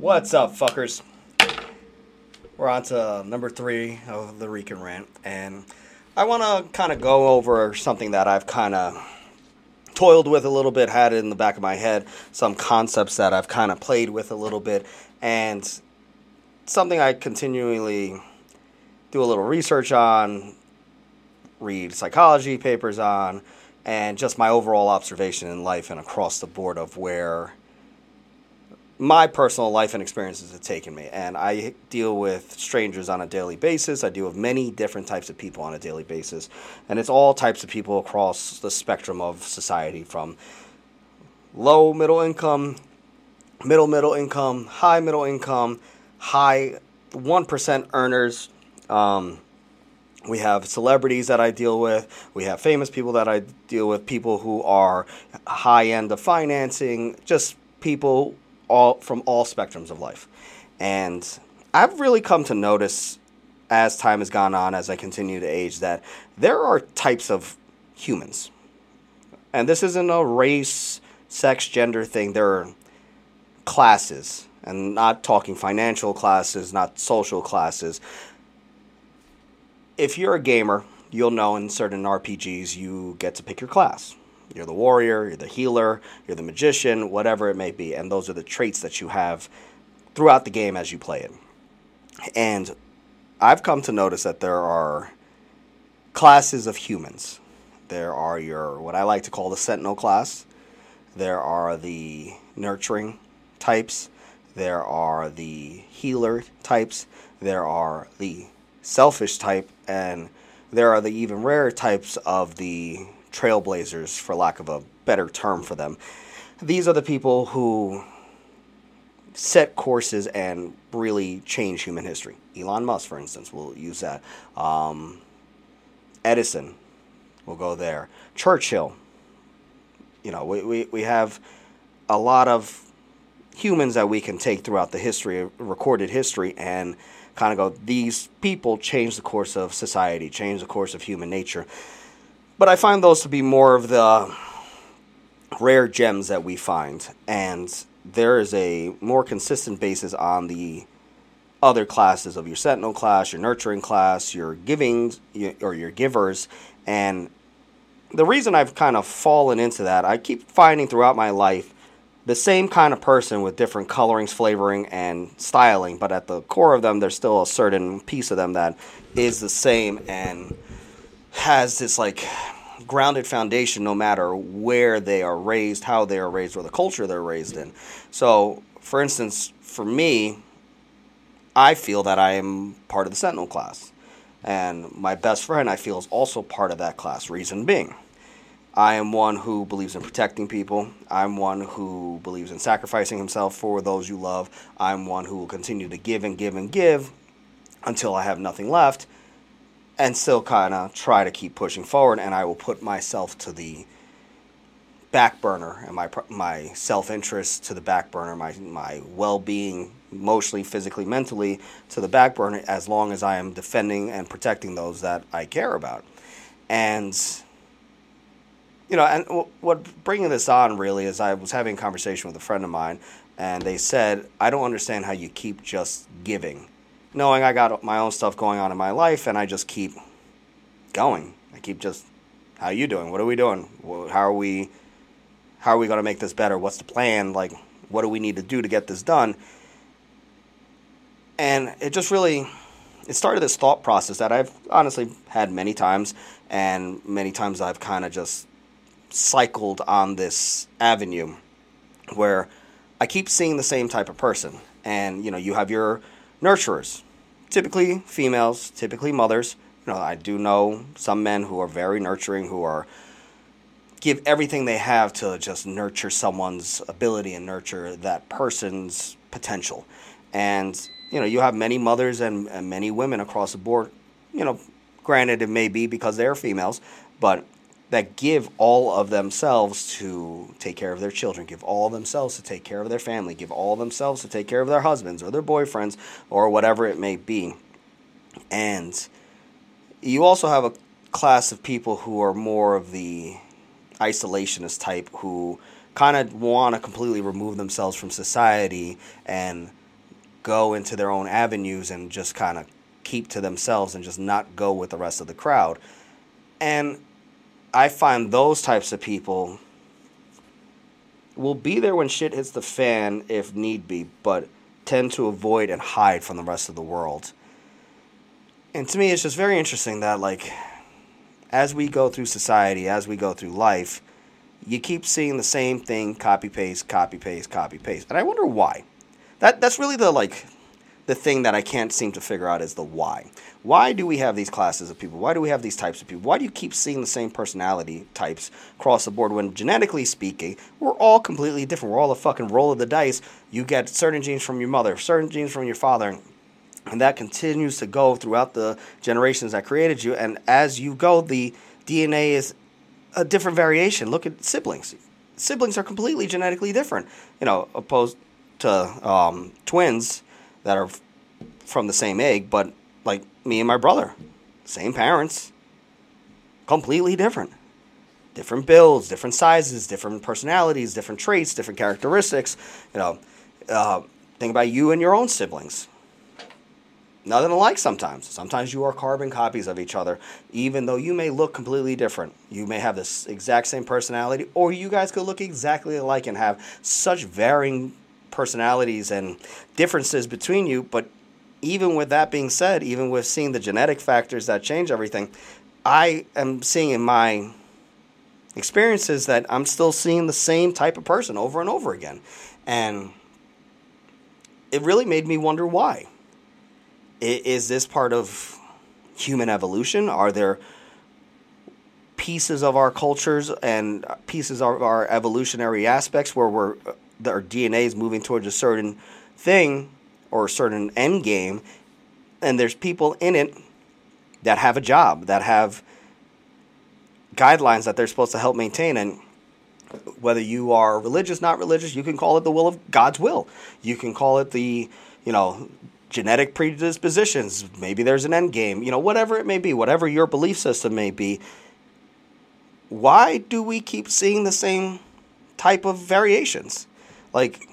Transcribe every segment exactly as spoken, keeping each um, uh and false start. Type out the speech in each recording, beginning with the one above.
What's up, fuckers? We're on to number three of the Rican Rant, and I want to kind of go over something that I've kind of toiled with a little bit, had it in the back of my head, some concepts that I've kind of played with a little bit, and something I continually do a little research on, read psychology papers on, and just my overall observation in life and across the board of where my personal life and experiences have taken me. And I deal with strangers on a daily basis. I deal with many different types of people on a daily basis. And it's all types of people across the spectrum of society, from low middle income, middle middle income, high middle income, high one percent earners. Um, we have celebrities that I deal with. We have famous people that I deal with, people who are high end of financing, just people all from all spectrums of life. And I've really come to notice as time has gone on, as I continue to age, that there are types of humans. And this isn't a race, sex, gender thing. There are classes, and not talking financial classes, not social classes. If you're a gamer, you'll know in certain R P Gs you get to pick your class. You're the warrior, you're the healer, you're the magician, whatever it may be. And those are the traits that you have throughout the game as you play it. And I've come to notice that there are classes of humans. There are your, what I like to call the Sentinel class. There are the nurturing types. There are the healer types. There are the selfish type. And there are the even rarer types of the trailblazers, for lack of a better term for them. These are the people who set courses and really change human history. Elon Musk, for instance, will use that. Um, Edison will go there. Churchill. You know, we, we, we have a lot of humans that we can take throughout the history, recorded history, and kind of go, these people changed the course of society, changed the course of human nature. But I find those to be more of the rare gems that we find. And there is a more consistent basis on the other classes of your Sentinel class, your nurturing class, your giving, or your givers. And the reason I've kind of fallen into that, I keep finding throughout my life the same kind of person with different colorings, flavoring, and styling. But at the core of them, there's still a certain piece of them that is the same and has this like grounded foundation no matter where they are raised, how they are raised, or the culture they're raised in. So, for instance, for me, I feel that I am part of the Sentinel class. And my best friend, I feel, is also part of that class. Reason being, I am one who believes in protecting people. I'm one who believes in sacrificing himself for those you love. I'm one who will continue to give and give and give until I have nothing left, and still kind of try to keep pushing forward. And I will put myself to the back burner, and my my self-interest to the back burner, my my well-being, emotionally, physically, mentally, to the back burner, as long as I am defending and protecting those that I care about. And, you know, and what bringing this on really is, I was having a conversation with a friend of mine, and they said, I don't understand how you keep just giving, knowing I got my own stuff going on in my life, and I just keep going. I keep just, how are you doing? What are we doing? How are we, how are we going to make this better? What's the plan? Like, what do we need to do to get this done? And it just really, it started this thought process that I've honestly had many times, and many times I've kind of just cycled on this avenue where I keep seeing the same type of person. And, you know, you have your nurturers, typically females, typically mothers. You know, I do know some men who are very nurturing, who are give everything they have to just nurture someone's ability and nurture that person's potential. And, you know, you have many mothers and, and many women across the board, you know, granted it may be because they're females, but that give all of themselves to take care of their children, give all of themselves to take care of their family, give all of themselves to take care of their husbands or their boyfriends or whatever it may be. And you also have a class of people who are more of the isolationist type, who kind of want to completely remove themselves from society and go into their own avenues and just kind of keep to themselves and just not go with the rest of the crowd. And I find those types of people will be there when shit hits the fan if need be, but tend to avoid and hide from the rest of the world. And to me, it's just very interesting that, like, as we go through society, as we go through life, you keep seeing the same thing, copy paste, copy paste, copy paste. And I wonder why. That that's really the like the thing that I can't seem to figure out is the why. Why do we have these classes of people? Why do we have these types of people? Why do you keep seeing the same personality types across the board when, genetically speaking, we're all completely different? We're all a fucking roll of the dice. You get certain genes from your mother, certain genes from your father, and that continues to go throughout the generations that created you. And as you go, the D N A is a different variation. Look at siblings. Siblings are completely genetically different, you know, opposed to um, twins that are f- from the same egg, but like me and my brother, same parents, completely different. Different builds, different sizes, different personalities, different traits, different characteristics. You know, uh, think about you and your own siblings. Nothing alike sometimes. Sometimes you are carbon copies of each other, even though you may look completely different. You may have this exact same personality, or you guys could look exactly alike and have such varying personalities and differences between you. But even with that being said, even with seeing the genetic factors that change everything, I am seeing in my experiences that I'm still seeing the same type of person over and over again. And it really made me wonder why. Is this part of human evolution? Are there pieces of our cultures and pieces of our evolutionary aspects where we're, our D N A is moving towards a certain thing or a certain end game, and there's people in it that have a job, that have guidelines that they're supposed to help maintain? And whether you are religious, not religious, you can call it the will of God's will. You can call it the, you know, genetic predispositions. Maybe there's an end game, you know, whatever it may be, whatever your belief system may be. Why do we keep seeing the same type of variations? Like,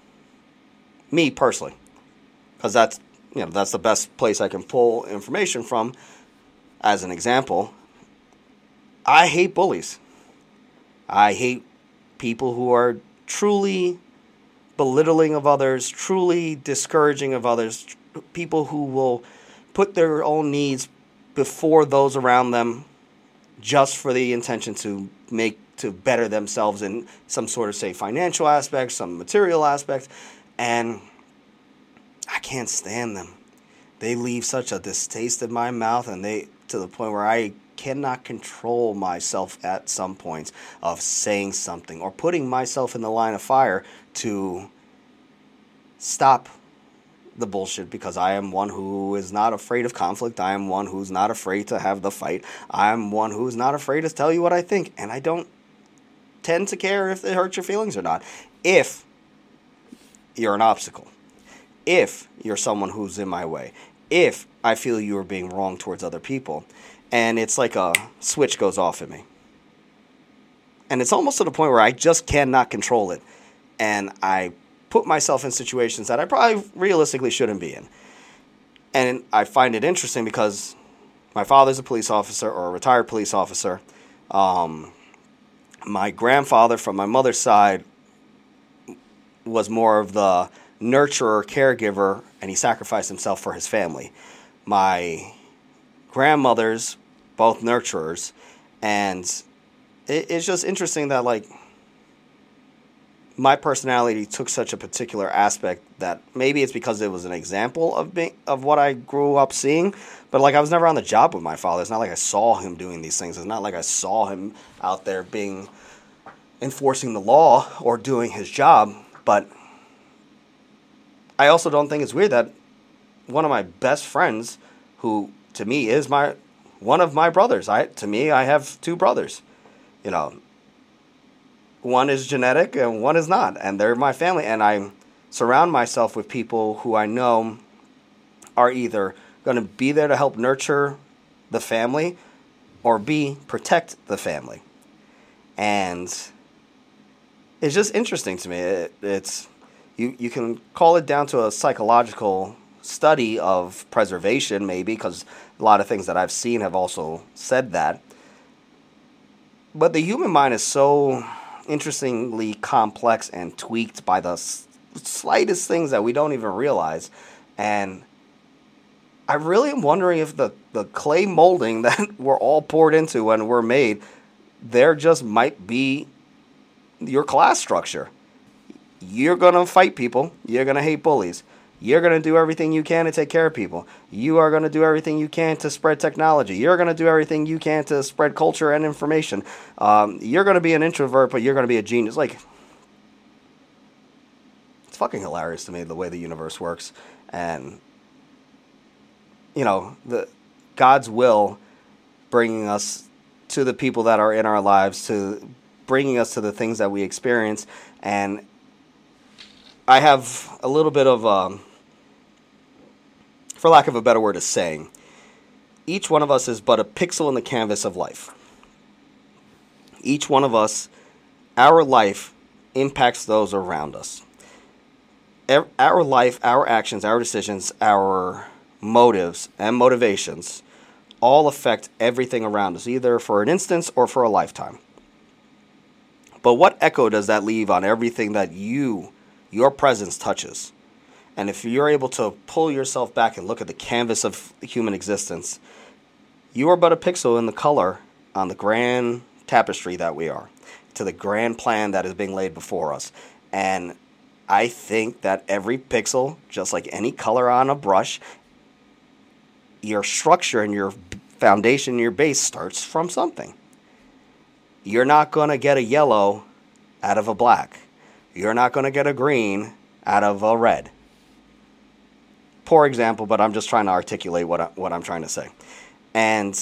me personally, because that's, you know, that's the best place I can pull information from. As an example, I hate bullies. I hate people who are truly belittling of others, truly discouraging of others, people who will put their own needs before those around them just for the intention to make, to better themselves in some sort of, say, financial aspect, some material aspect. And I can't stand them. They leave such a distaste in my mouth, and they, to the point where I cannot control myself at some points of saying something or putting myself in the line of fire to stop the bullshit, because I am one who is not afraid of conflict. I am one who's not afraid to have the fight. I am one who's not afraid to tell you what I think, and I don't tend to care if it hurts your feelings or not. If you're an obstacle, if you're someone who's in my way, if I feel you are being wrong towards other people, and it's like a switch goes off in me. And it's almost to the point where I just cannot control it. And I put myself in situations that I probably realistically shouldn't be in. And I find it interesting because my father's a police officer, or a retired police officer. Um, my grandfather from my mother's side was more of the nurturer, caregiver, and he sacrificed himself for his family. My grandmothers, both nurturers, and it, it's just interesting that, like, my personality took such a particular aspect that maybe it's because it was an example of being, of what I grew up seeing, but like I was never on the job with my father. It's not like I saw him doing these things. It's not like I saw him out there being enforcing the law or doing his job. But I also don't think it's weird that one of my best friends, who to me is my one of my brothers. I to me I have two brothers. You know, one is genetic and one is not, and they're my family. And I surround myself with people who I know are either going to be there to help nurture the family or B, protect the family. And it's just interesting to me. It, it's You, you can call it down to a psychological study of preservation, maybe, because a lot of things that I've seen have also said that. But the human mind is so interestingly complex and tweaked by the s- slightest things that we don't even realize. And I really am wondering if the, the clay molding that we're all poured into when we're made, there just might be your class structure. You're going to fight people. You're going to hate bullies. You're going to do everything you can to take care of people. You are going to do everything you can to spread technology. You're going to do everything you can to spread culture and information. Um, you're going to be an introvert, but you're going to be a genius. Like, it's fucking hilarious to me the way the universe works. And, you know, the God's will bringing us to the people that are in our lives, to bringing us to the things that we experience. And I have a little bit of... Um, for lack of a better word, a saying. Each one of us is but a pixel in the canvas of life. Each one of us, our life impacts those around us. Our life, our actions, our decisions, our motives and motivations all affect everything around us, either for an instance or for a lifetime. But what echo does that leave on everything that you, your presence touches? And if you're able to pull yourself back and look at the canvas of human existence, you are but a pixel in the color on the grand tapestry that we are, to the grand plan that is being laid before us. And I think that every pixel, just like any color on a brush, your structure and your foundation, your base starts from something. You're not going to get a yellow out of a black. You're not going to get a green out of a red. Poor example, but I'm just trying to articulate what I, what I'm trying to say. And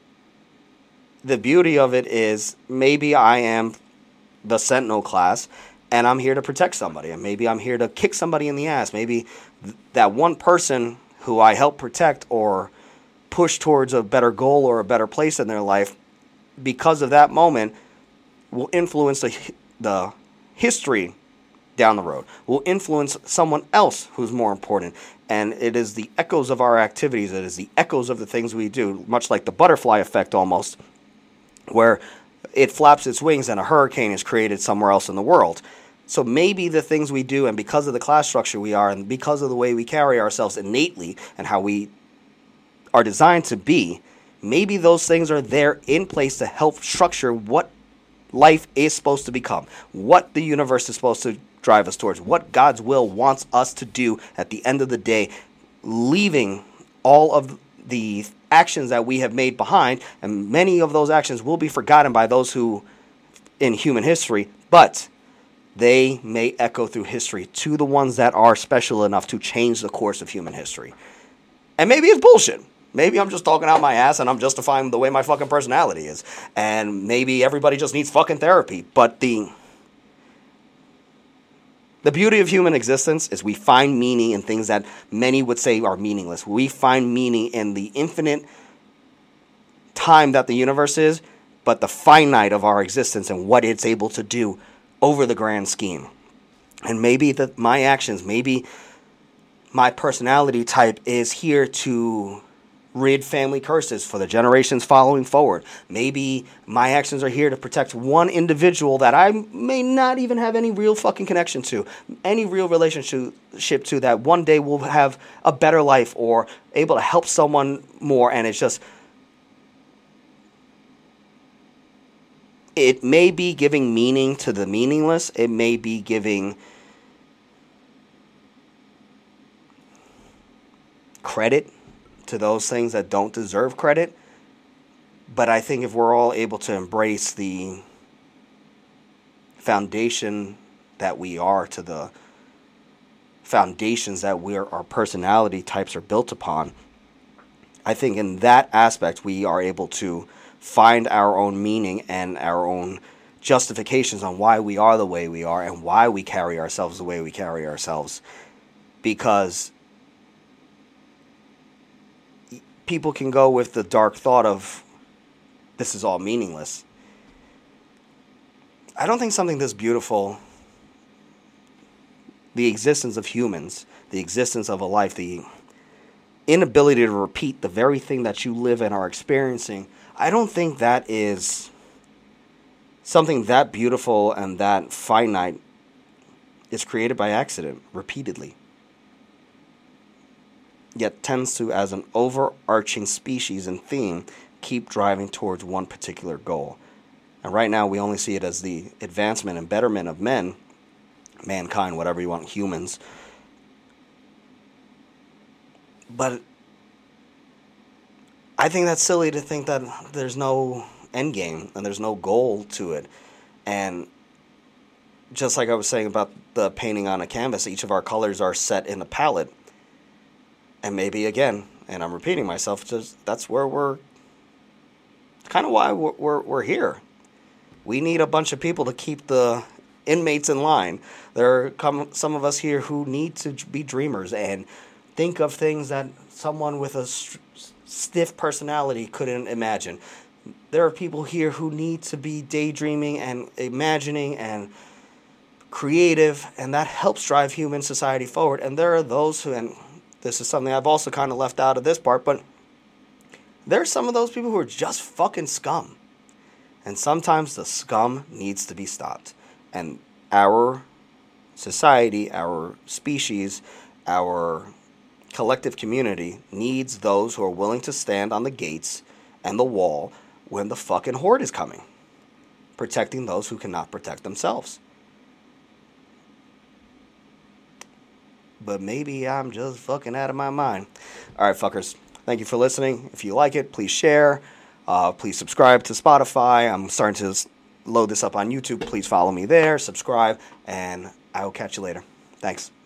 the beauty of it is maybe I am the Sentinel class and I'm here to protect somebody, and maybe I'm here to kick somebody in the ass. Maybe th- that one person who I help protect or push towards a better goal or a better place in their life, because of that moment, will influence the, the history down the road, will influence someone else who's more important. And it is the echoes of our activities, it is the echoes of the things we do, much like the butterfly effect almost, where it flaps its wings and a hurricane is created somewhere else in the world. So maybe the things we do, and because of the class structure we are, and because of the way we carry ourselves innately and how we are designed to be, maybe those things are there in place to help structure what life is supposed to become, what the universe is supposed to drive us towards, what God's will wants us to do at the end of the day, leaving all of the actions that we have made behind, and many of those actions will be forgotten by those who in human history, but they may echo through history to the ones that are special enough to change the course of human history. And maybe it's bullshit. Maybe I'm just talking out my ass and I'm justifying the way my fucking personality is. And maybe everybody just needs fucking therapy. But the the beauty of human existence is we find meaning in things that many would say are meaningless. We find meaning in the infinite time that the universe is, but the finite of our existence and what it's able to do over the grand scheme. And maybe the, my actions, maybe my personality type is here to rid family curses for the generations following forward. Maybe my actions are here to protect one individual that I may not even have any real fucking connection to, any real relationship to, that one day will have a better life or able to help someone more. And it's just, it may be giving meaning to the meaningless. It may be giving credit to those things that don't deserve credit. But I think if we're all able to embrace the foundation that we are, to the foundations that we're, our personality types are built upon, I think in that aspect we are able to find our own meaning and our own justifications on why we are the way we are and why we carry ourselves the way we carry ourselves. Because people can go with the dark thought of this is all meaningless. I don't think something this beautiful, the existence of humans, the existence of a life, the inability to repeat the very thing that you live and are experiencing, I don't think that is something that beautiful and that finite is created by accident repeatedly. Yet tends to, as an overarching species and theme, keep driving towards one particular goal. And right now we only see it as the advancement and betterment of men, mankind, whatever you want, humans. But I think that's silly to think that there's no end game and there's no goal to it. And just like I was saying about the painting on a canvas, each of our colors are set in a palette. And maybe, again, and I'm repeating myself, just that's where we're, kind of why we're, we're, we're here. We need a bunch of people to keep the inmates in line. There are come, some of us here who need to be dreamers and think of things that someone with a st- stiff personality couldn't imagine. There are people here who need to be daydreaming and imagining and creative, and that helps drive human society forward. And there are those who, and this is something I've also kind of left out of this part, but there are some of those people who are just fucking scum. And sometimes the scum needs to be stopped. And our society, our species, our collective community needs those who are willing to stand on the gates and the wall when the fucking horde is coming, protecting those who cannot protect themselves. But maybe I'm just fucking out of my mind. All right, fuckers. Thank you for listening. If you like it, please share. Uh, please subscribe to Spotify. I'm starting to load this up on YouTube. Please follow me there, subscribe, and I will catch you later. Thanks.